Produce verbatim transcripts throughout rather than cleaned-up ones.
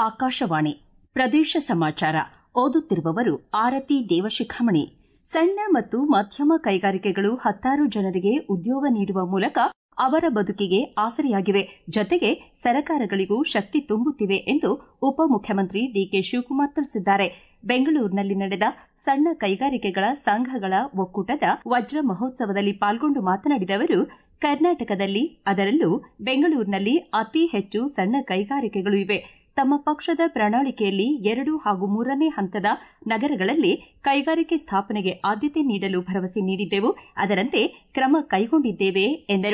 ಆಕಾಶವಾಣಿ ಪ್ರದೇಶ ಸಮಾಚಾರ ಓದುತ್ತಿರುವವರು ಆರತಿ ದೇವಶಿಖಾಮಣಿ. ಸಣ್ಣ ಮತ್ತು ಮಧ್ಯಮ ಕೈಗಾರಿಕೆಗಳು ಹತ್ತಾರು ಜನರಿಗೆ ಉದ್ಯೋಗ ನೀಡುವ ಮೂಲಕ ಅವರ ಬದುಕಿಗೆ ಆಸರೆಯಾಗಿವೆ. ಜತೆಗೆ ಸರಕಾರಗಳಿಗೂ ಶಕ್ತಿ ತುಂಬುತ್ತಿವೆ ಎಂದು ಉಪಮುಖ್ಯಮಂತ್ರಿ ಡಿಕೆ ಶಿವಕುಮಾರ್ ತಿಳಿಸಿದ್ದಾರೆ. ಬೆಂಗಳೂರಿನಲ್ಲಿ ನಡೆದ ಸಣ್ಣ ಕೈಗಾರಿಕೆಗಳ ಸಂಘಗಳ ಒಕ್ಕೂಟದ ವಜ್ರ ಮಹೋತ್ಸವದಲ್ಲಿ ಪಾಲ್ಗೊಂಡು ಮಾತನಾಡಿದ ಅವರು, ಕರ್ನಾಟಕದಲ್ಲಿ ಅದರಲ್ಲೂ ಬೆಂಗಳೂರಿನಲ್ಲಿ ಅತಿ ಹೆಚ್ಚು ಸಣ್ಣ ಕೈಗಾರಿಕೆಗಳು ಇವೆ. ತಮ್ಮ ಪಕ್ಷದ ಪ್ರಣಾಳಿಕೆಯಲ್ಲಿ ಎರಡು ಹಾಗೂ ಮೂರನೇ ಹಂತದ ನಗರಗಳಲ್ಲಿ ಕೈಗಾರಿಕೆ ಸ್ಥಾಪನೆಗೆ ಆದ್ಯತೆ ನೀಡಲು ಭರವಸೆ ನೀಡಿದ್ದೆವು. ಅದರಂತೆ ಕ್ರಮ ಕೈಗೊಂಡಿದ್ದೇವೆ ಎಂದರು.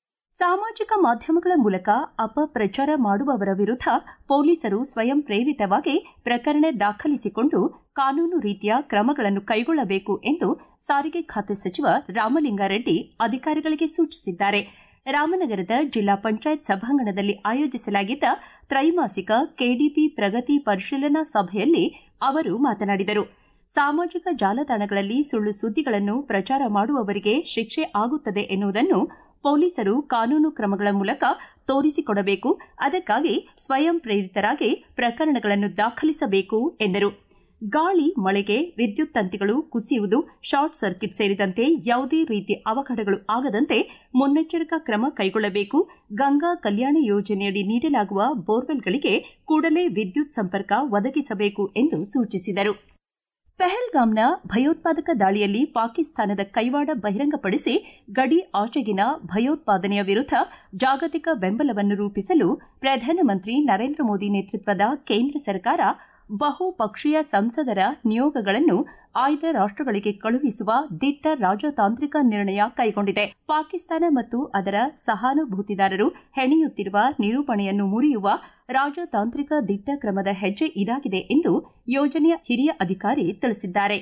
ಸಾಮಾಜಿಕ ಮಾಧ್ಯಮಗಳ ಮೂಲಕ ಅಪಪ್ರಚಾರ ಮಾಡುವವರ ವಿರುದ್ಧ ಪೊಲೀಸರು ಸ್ವಯಂ ಪ್ರೇರಿತವಾಗಿ ಪ್ರಕರಣ ದಾಖಲಿಸಿಕೊಂಡು ಕಾನೂನು ರೀತಿಯ ಕ್ರಮಗಳನ್ನು ಕೈಗೊಳ್ಳಬೇಕು ಎಂದು ಸಾರಿಗೆ ಖಾತೆ ಸಚಿವ ರಾಮಲಿಂಗಾರೆಡ್ಡಿ ಅಧಿಕಾರಿಗಳಿಗೆ ಸೂಚಿಸಿದ್ದಾರೆ. ರಾಮನಗರದ ಜಿಲ್ಲಾ ಪಂಚಾಯತ್ ಸಭಾಂಗಣದಲ್ಲಿ ಆಯೋಜಿಸಲಾಗಿದ್ದ ತ್ರೈಮಾಸಿಕ ಕೆಡಿಪಿ ಪ್ರಗತಿ ಪರಿಶೀಲನಾ ಸಭೆಯಲ್ಲಿ ಅವರು ಮಾತನಾಡಿದರು. ಸಾಮಾಜಿಕ ಜಾಲತಾಣಗಳಲ್ಲಿ ಸುಳ್ಳು ಸುದ್ದಿಗಳನ್ನು ಪ್ರಚಾರ ಮಾಡುವವರಿಗೆ ಶಿಕ್ಷೆ ಆಗುತ್ತದೆ ಎನ್ನುವುದನ್ನು ಪೊಲೀಸರು ಕಾನೂನು ಕ್ರಮಗಳ ಮೂಲಕ ತೋರಿಸಿಕೊಡಬೇಕು. ಅದಕ್ಕಾಗಿ ಸ್ವಯಂ ಪ್ರೇರಿತರಾಗಿ ಪ್ರಕರಣಗಳನ್ನು ದಾಖಲಿಸಬೇಕು ಎಂದರು. ಗಾಳಿ, ಮಳೆಗೆ ವಿದ್ಯುತ್ ತಂತಿಗಳು ಕುಸಿಯುವುದು, ಶಾರ್ಟ್ ಸರ್ಕಿಟ್ ಸೇರಿದಂತೆ ಯಾವುದೇ ರೀತಿಯ ಅವಘಡಗಳು ಆಗದಂತೆ ಮುನ್ನೆಚ್ಚರಿಕಾ ಕ್ರಮ ಕೈಗೊಳ್ಳಬೇಕು. ಗಂಗಾ ಕಲ್ಯಾಣ ಯೋಜನೆಯಡಿ ನೀಡಲಾಗುವ ಬೋರ್ವೆಲ್ಗಳಿಗೆ ಕೂಡಲೇ ವಿದ್ಯುತ್ ಸಂಪರ್ಕ ಒದಗಿಸಬೇಕು ಎಂದು ಸೂಚಿಸಿದರು. ಪೆಹಲ್ಗಾಮ್ನ ಭಯೋತ್ಪಾದಕ ದಾಳಿಯಲ್ಲಿ ಪಾಕಿಸ್ತಾನದ ಕೈವಾಡ ಬಹಿರಂಗಪಡಿಸಿ ಗಡಿ ಆಚೆಗಿನ ಭಯೋತ್ಪಾದನೆಯ ವಿರುದ್ಧ ಜಾಗತಿಕ ಬೆಂಬಲವನ್ನು ರೂಪಿಸಲು ಪ್ರಧಾನಮಂತ್ರಿ ನರೇಂದ್ರ ಮೋದಿ ನೇತೃತ್ವದ ಕೇಂದ್ರ ಸರ್ಕಾರ ಬಹುಪಕ್ಷೀಯ ಸಂಸದರ ನಿಯೋಗಗಳನ್ನು ಆಯ್ದ ರಾಷ್ಟಗಳಿಗೆ ಕಳುಹಿಸುವ ದಿಟ್ಟ ರಾಜತಾಂತ್ರಿಕ ನಿರ್ಣಯ ಕೈಗೊಂಡಿದೆ. ಪಾಕಿಸ್ತಾನ ಮತ್ತು ಅದರ ಸಹಾನುಭೂತಿದಾರರು ಹೆಣೆಯುತ್ತಿರುವ ನಿರೂಪಣೆಯನ್ನು ಮುರಿಯುವ ರಾಜತಾಂತ್ರಿಕ ದಿಟ್ಟ ಕ್ರಮದ ಹೆಜ್ಜೆ ಇದಾಗಿದೆ ಎಂದು ಯೋಜನೆಯ ಹಿರಿಯ ಅಧಿಕಾರಿ ತಿಳಿಸಿದ್ದಾರೆ.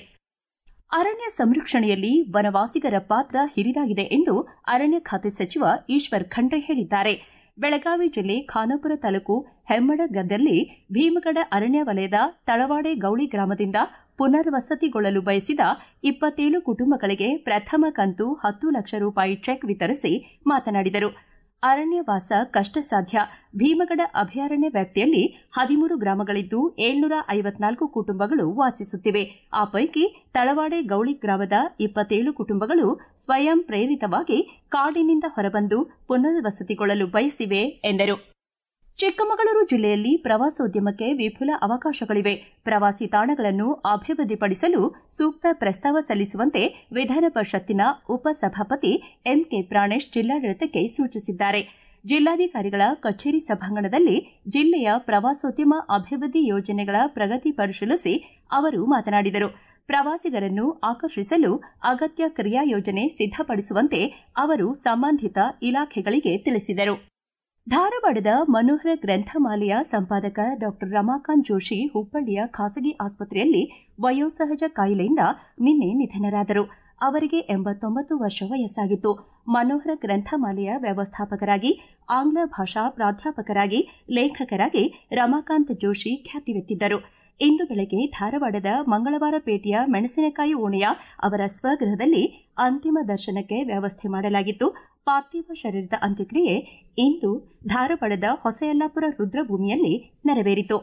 ಅರಣ್ಯ ಸಂರಕ್ಷಣೆಯಲ್ಲಿ ವನವಾಸಿಗರ ಪಾತ್ರ ಹಿರಿದಾಗಿದೆ ಎಂದು ಅರಣ್ಯ ಖಾತೆ ಸಚಿವ ಈಶ್ವರ್ ಖಂಡ್ರೆ ಹೇಳಿದ್ದಾರೆ. ಬೆಳಗಾವಿ ಜಿಲ್ಲೆ ಖಾನಾಪುರ ತಾಲೂಕು ಹೆಮ್ಮಡಗದಲ್ಲಿ ಭೀಮಗಡ ಅರಣ್ಯ ವಲಯದ ತಳವಾಡೆ ಗೌಳಿ ಗ್ರಾಮದಿಂದ ಪುನರ್ವಸತಿಗೊಳ್ಳಲು ಬಯಸಿದ ಇಪ್ಪತ್ತೇಳು ಕುಟುಂಬಗಳಿಗೆ ಪ್ರಥಮ ಕಂತು ಹತ್ತು ಲಕ್ಷ ರೂಪಾಯಿ ಚೆಕ್ ವಿತರಿಸಿ ಮಾತನಾಡಿದರು. ಅರಣ್ಯವಾಸ ಕಷ್ಟ ಸಾಧ್ಯ. ಭೀಮಗಡ ಅಭಯಾರಣ್ಯ ವ್ಯಾಪ್ತಿಯಲ್ಲಿ ಹದಿಮೂರು ಗ್ರಾಮಗಳಿದ್ದು ಏಳ್ನೂರ ಐವತ್ನಾಲ್ಕು ಕುಟುಂಬಗಳು ವಾಸಿಸುತ್ತಿವೆ. ಆ ಪೈಕಿ ತಳವಾಡೆ ಗೌಳಿ ಗ್ರಾಮದ ಇಪ್ಪತ್ತೇಳು ಕುಟುಂಬಗಳು ಸ್ವಯಂ ಪ್ರೇರಿತವಾಗಿ ಕಾಡಿನಿಂದ ಹೊರಬಂದು ಪುನರ್ವಸತಿಗೊಳ್ಳಲು ಬಯಸಿವೆ ಎಂದರು. ಚಿಕ್ಕಮಗಳೂರು ಜಿಲ್ಲೆಯಲ್ಲಿ ಪ್ರವಾಸೋದ್ಯಮಕ್ಕೆ ವಿಪುಲ ಅವಕಾಶಗಳಿವೆ. ಪ್ರವಾಸಿ ತಾಣಗಳನ್ನು ಅಭಿವೃದ್ಧಿಪಡಿಸಲು ಸೂಕ್ತ ಪ್ರಸ್ತಾವ ಸಲ್ಲಿಸುವಂತೆ ವಿಧಾನ ಪರಿಷತ್ತಿನ ಉಪಸಭಾಪತಿ ಎಂಕೆ ಪ್ರಾಣೇಶ್ ಜಿಲ್ಲಾಡಳಿತಕ್ಕೆ ಸೂಚಿಸಿದ್ದಾರೆ. ಜಿಲ್ಲಾಧಿಕಾರಿಗಳ ಕಚೇರಿ ಸಭಾಂಗಣದಲ್ಲಿ ಜಿಲ್ಲೆಯ ಪ್ರವಾಸೋದ್ಯಮ ಅಭಿವೃದ್ಧಿ ಯೋಜನೆಗಳ ಪ್ರಗತಿ ಪರಿಶೀಲಿಸಿ ಅವರು ಮಾತನಾಡಿದರು. ಪ್ರವಾಸಿಗರನ್ನು ಆಕರ್ಷಿಸಲು ಅಗತ್ಯ ಕ್ರಿಯಾಯೋಜನೆ ಸಿದ್ದಪಡಿಸುವಂತೆ ಅವರು ಸಂಬಂಧಿತ ಇಲಾಖೆಗಳಿಗೆ ತಿಳಿಸಿದರು. ಧಾರವಾಡದ ಮನೋಹರ ಗ್ರಂಥಮಾಲೆಯ ಸಂಪಾದಕ ಡಾ ರಮಾಕಾಂತ್ ಜೋಶಿ ಹುಬ್ಬಳ್ಳಿಯ ಖಾಸಗಿ ಆಸ್ಪತ್ರೆಯಲ್ಲಿ ವಯೋಸಹಜ ಕಾಯಿಲೆಯಿಂದ ನಿನ್ನೆ ನಿಧನರಾದರು. ಅವರಿಗೆ ಎಂಬತ್ತೊಂಬತ್ತು ವರ್ಷ ವಯಸ್ಸಾಗಿತ್ತು. ಮನೋಹರ ಗ್ರಂಥಮಾಲೆಯ ವ್ಯವಸ್ಥಾಪಕರಾಗಿ, ಆಂಗ್ಲ ಭಾಷಾ ಪ್ರಾಧ್ಯಾಪಕರಾಗಿ, ಲೇಖಕರಾಗಿ ರಮಾಕಾಂತ್ ಜೋಶಿ ಖ್ಯಾತಿವೆತ್ತಿದ್ದರು. ಇಂದು ಬೆಳಗ್ಗೆ ಧಾರವಾಡದ ಮಂಗಳವಾರಪೇಟೆಯ ಮೆಣಸಿನಕಾಯಿ ಓಣಿಯ ಅವರ ಸ್ವಗೃಹದಲ್ಲಿ ಅಂತಿಮ ದರ್ಶನಕ್ಕೆ ವ್ಯವಸ್ಥೆ ಮಾಡಲಾಗಿತ್ತು. ಪಾರ್ಥಿವ ಶರೀರದ ಅಂತ್ಯಕ್ರಿಯೆ ಇಂದು ಧಾರವಾಡದ ಹೊಸಯಲ್ಲಾಪುರ ರುದ್ರಭೂಮಿಯಲ್ಲಿ ನೆರವೇರಿತು.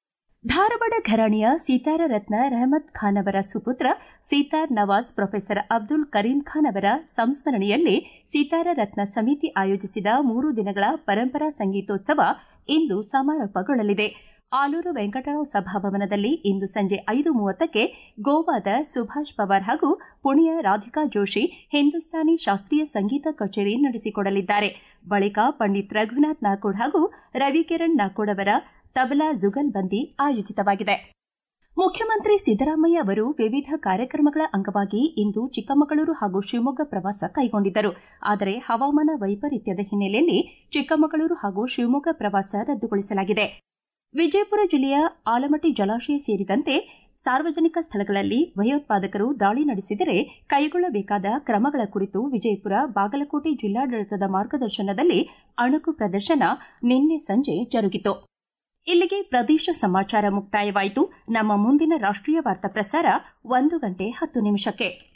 ಧಾರವಾಡ ಘರಾಣೆಯ ಸೀತಾರ ರತ್ನ ರೆಹಮತ್ ಖಾನ್ ಅವರ ಸುಪುತ್ರ ಸೀತಾರ್ ನವಾಜ್ ಪ್ರೊಫೆಸರ್ ಅಬ್ದುಲ್ ಕರೀಂ ಖಾನ್ ಅವರ ಸಂಸ್ಮರಣೆಯಲ್ಲಿ ಸೀತಾರ ರತ್ನ ಸಮಿತಿ ಆಯೋಜಿಸಿದ ಮೂರು ದಿನಗಳ ಪರಂಪರಾ ಸಂಗೀತೋತ್ಸವ ಇಂದು ಸಮಾರೋಪಗೊಳ್ಳಲಿದೆ. ಆಲೂರು ವೆಂಕಟರಾವ್ ಸಭಾಭವನದಲ್ಲಿ ಇಂದು ಸಂಜೆ ಐದು ಮೂವತ್ತಕ್ಕೆ ಗೋವಾದ ಸುಭಾಷ್ ಪವಾರ್ ಹಾಗೂ ಪುಣೆಯ ರಾಧಿಕಾ ಜೋಶಿ ಹಿಂದೂಸ್ತಾನಿ ಶಾಸ್ತ್ರೀಯ ಸಂಗೀತ ಕಚೇರಿ ನಡೆಸಿಕೊಡಲಿದ್ದಾರೆ. ಬಳಿಕ ಪಂಡಿತ್ ರಘುನಾಥ್ ನಾಕೋಡ್ ಹಾಗೂ ರವಿಕಿರಣ್ ನಾಕೋಡ್ ಅವರ ತಬಲಾ ಜುಗಲ್ಬಂದಿ ಆಯೋಜಿತವಾಗಿದೆ. ಮುಖ್ಯಮಂತ್ರಿ ಸಿದ್ದರಾಮಯ್ಯ ಅವರು ವಿವಿಧ ಕಾರ್ಯಕ್ರಮಗಳ ಅಂಗವಾಗಿ ಇಂದು ಚಿಕ್ಕಮಗಳೂರು ಹಾಗೂ ಶಿವಮೊಗ್ಗ ಪ್ರವಾಸ ಕೈಗೊಂಡಿದ್ದರು. ಆದರೆ ಹವಾಮಾನ ವೈಪರೀತ್ಯದ ಹಿನ್ನೆಲೆಯಲ್ಲಿ ಚಿಕ್ಕಮಗಳೂರು ಹಾಗೂ ಶಿವಮೊಗ್ಗ ಪ್ರವಾಸ ರದ್ದುಗೊಳಿಸಲಾಗಿದೆ. ವಿಜಯಪುರ ಜಿಲ್ಲೆಯ ಆಲಮಟ್ಟಿ ಜಲಾಶಯ ಸೇರಿದಂತೆ ಸಾರ್ವಜನಿಕ ಸ್ಥಳಗಳಲ್ಲಿ ಭಯೋತ್ಪಾದಕರು ದಾಳಿ ನಡೆಸಿದರೆ ಕೈಗೊಳ್ಳಬೇಕಾದ ಕ್ರಮಗಳ ಕುರಿತು ವಿಜಯಪುರ, ಬಾಗಲಕೋಟೆ ಜಿಲ್ಲಾಡಳಿತದ ಮಾರ್ಗದರ್ಶನದಲ್ಲಿ ಅಣುಕು ಪ್ರದರ್ಶನ ನಿನ್ನೆ ಸಂಜೆ ಜರುಗಿತು. ಇಲ್ಲಿಗೆ ಪ್ರದೇಶ ಸಮಾಚಾರ ಮುಕ್ತಾಯವಾಯಿತು. ನಮ್ಮ ಮುಂದಿನ ರಾಷ್ಟೀಯ ವಾರ್ತಾ ಪ್ರಸಾರ ಒಂದು ಗಂಟೆ ಹತ್ತು ನಿಮಿಷಕ್ಕೆ.